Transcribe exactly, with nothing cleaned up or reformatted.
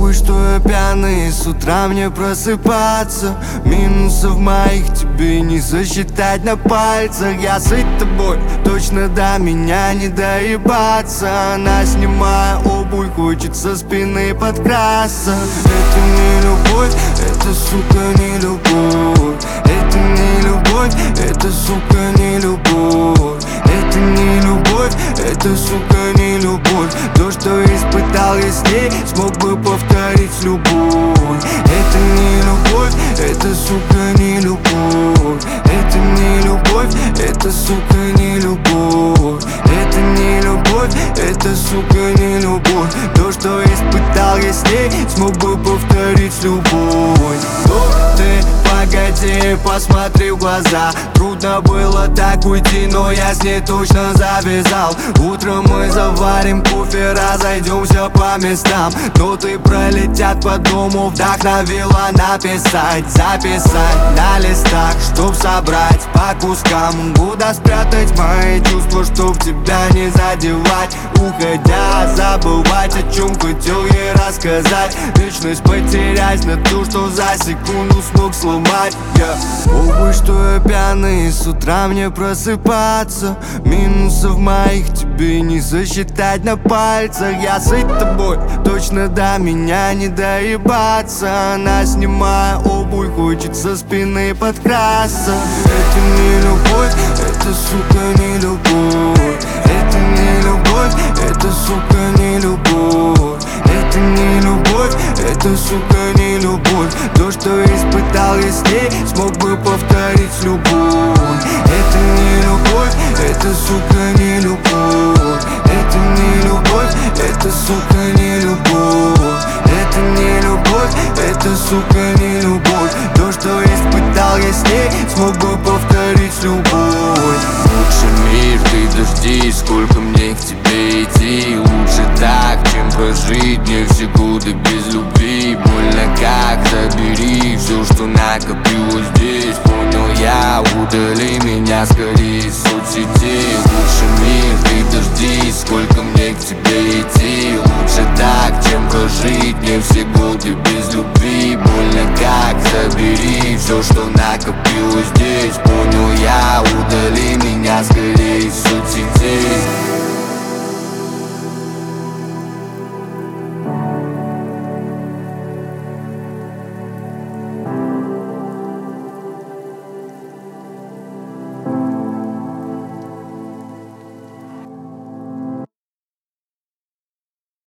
Похуй, что я пьяный, с утра мне просыпаться. Минусов моих тебе не засчитать на пальцах. Я сыт тобой, точно до меня не доебаться. Она, снимая обувь, хочет со спины подкрасться. Это не любовь, это, сука, не любовь. Это не любовь, это, сука, не любовь. Это не любовь, это, сука, не любовь. То, что испытал я с ней, смог бы повторить с любовь. Это не любовь, это, сука, не любовь. Это не любовь, это, сука, не любовь. Это не любовь, это, сука, не любовь. То, что испытал я с ней, смог бы повторить с любовь. Ну ты погоди, посмотри в глаза. Трудно было так уйти, но я с ней точно завязал. Утром мы заварим кофе, разойдемся по местам. Ноты пролетят по дому, вдохновила написать. Записать на листах, чтоб собрать по кускам. Куда спрятать мои чувства, чтоб тебя не задевать. Уходя, забывать, о чем хотел ей рассказать. Вечность потерять на то, что за секунду смог сломать. yeah. Похуй, что я пьяный, с утра мне просыпаться. Минусов моих тебе не засчитать на пальцах. Я сыт тобой, точно до меня не доебаться. Она, снимая обувь, хочет со спины подкрасться. Это не любовь, это, сука, не любовь. Это не любовь, это, сука, не любовь. Это не любовь, это, сука, не любовь. То, что испытал я с ней, смог бы повторить с любовь. Это не любовь, это, сука, не любовь. Это не любовь, это, сука, не любовь. Это не любовь, это, сука, не любовь. То, что испытал я с ней, смог бы повторить с любовь. Лучше мир, ты дожди, сколько мне к тебе идти. Лучше так, чем прожить мне все годы без любви. Больно как, забери все, что накопилось здесь. Понял я, удали меня скорее из соцсетей. Лучше мир, ты дожди, сколько мне к тебе идти. Лучше так, чем прожить мне все годы без любви. Больно как, забери все, что накопилось здесь. Понял я, удали меня скорее из соцсетей.